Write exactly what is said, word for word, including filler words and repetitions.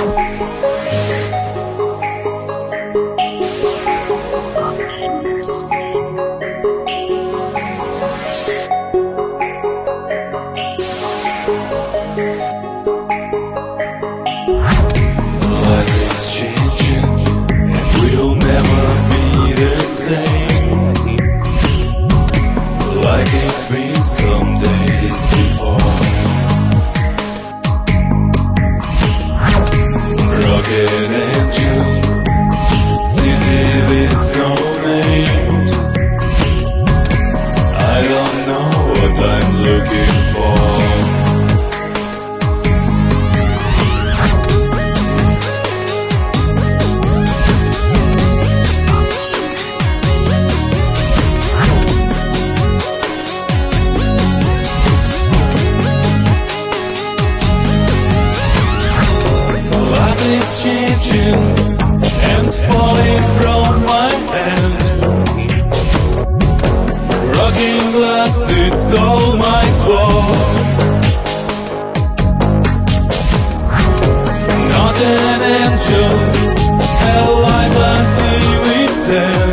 Like it's been some days before. Rocket angel, city with no name. I don't know what I'm looking for. It's changing and falling from my hands. Rocking glass, it's all my fault. Not an angel, alive until it's end.